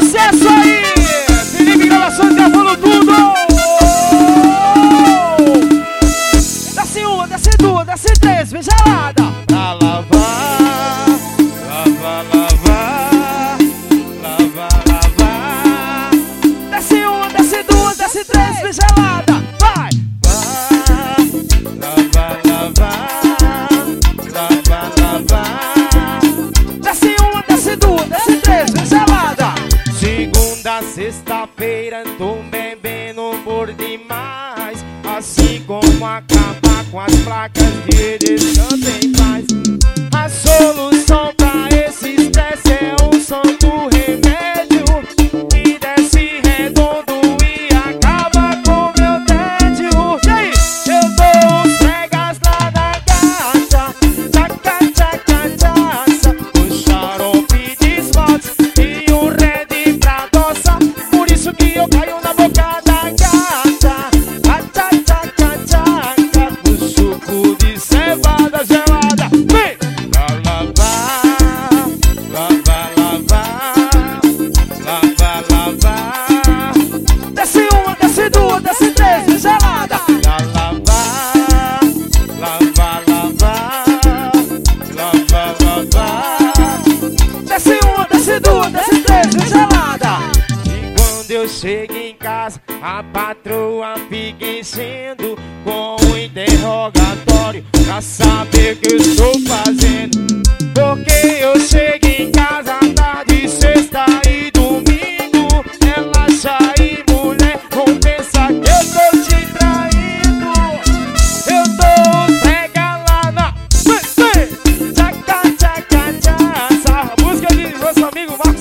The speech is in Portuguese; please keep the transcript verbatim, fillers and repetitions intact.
sucesso aí! Felipe Gravações gravando tudo! Desce uma, desce duas, desce três, vem gelada! Pra lavar, lavar, lavar, lavar, lavar. Desce uma, desce duas, desce três, vem gelada! Vai! Lavar, lavar, lavar, lavar. Desce uma, desce duas, desce três, vem gelada! Segunda, sexta-feira, tô bebendo por demais. Assim como acabar com as placas de descanso em paz. A solução pra esse estresse é um santo remédio que desce redondo e acaba com meu tédio. E aí? Eu dou uns pregas lá na gata, tchaca, tchaca, tchaca. O xarope de esmalte e o red pra adoçar. Por isso que eu caio na boca da gata, tchaca, tchaca, tchaca. O suco de cevada gelada. Vem! Pra lavar, lavar, lavar, lavar, lavar. Desce uma, desce duas, desce três, vem gelada! Pra lavar, lavar, lavar, lavar, lavar. Desce uma, desce duas, desce três, vem gelada! E quando eu chego em casa, a patroa fica enchendo com um interrogatório pra saber o que eu estou fazendo. Porque eu chego em casa tarde, sexta e domingo. Ela acha aí, mulher, vão pensar que eu tô te traindo. Eu tô pega lá na tchaca, tchaca, tchaca. Essa música de nosso amigo Marcos